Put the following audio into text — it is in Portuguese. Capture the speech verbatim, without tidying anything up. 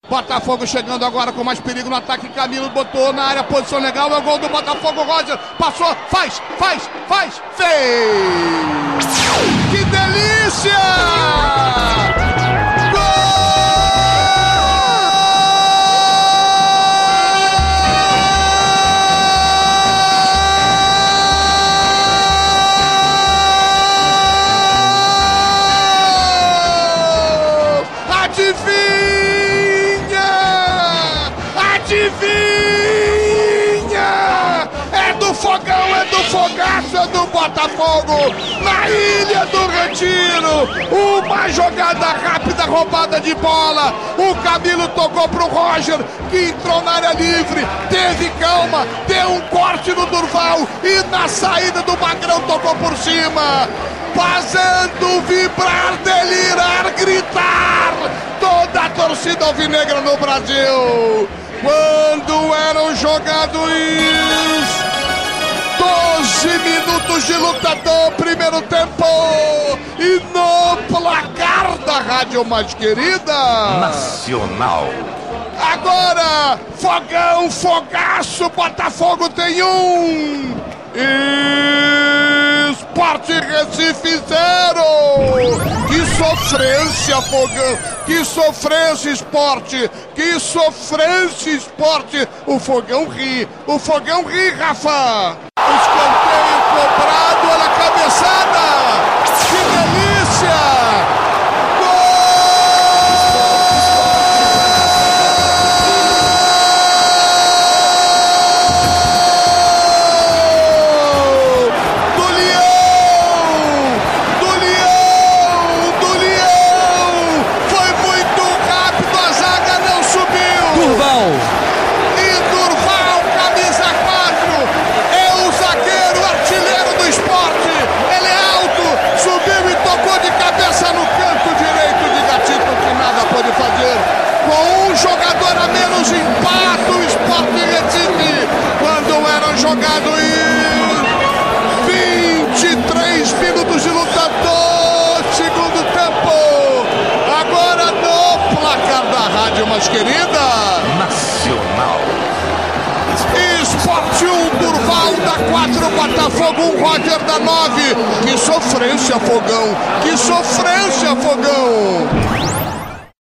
Botafogo chegando agora com mais perigo no ataque. Camilo botou na área, posição legal. É o gol do Botafogo. Roger passou, faz, faz, faz, fez! Que delícia! Adivinha! É do Fogão, é do Fogaço, é do Botafogo, na Ilha do Retiro. Uma jogada rápida, roubada de bola. O Camilo tocou pro Roger, que entrou na área livre, teve calma, deu um corte no Durval e na saída do Magrão tocou por cima, fazendo vibrar, delirar, gritar toda a torcida alvinegra no Brasil. Quando eram jogados doze minutos de luta do primeiro tempo, e no placar da rádio mais querida Nacional. Agora, Fogão, Fogaço, Botafogo tem um, Sport Recife zero. Que sofrência, Fogão, que sofrência, Esporte, que sofrência, Esporte. O Fogão ri, o Fogão ri, Rafa. O escanteio cobrado, olha a cabeçada, que delícia. Jogado em vinte e três minutos de luta do segundo tempo. Agora no placar da rádio mais querida Nacional. Sport um, Durval da quatro, Botafogo um, Roger da nove. Que sofrência, Fogão, que sofrência, Fogão.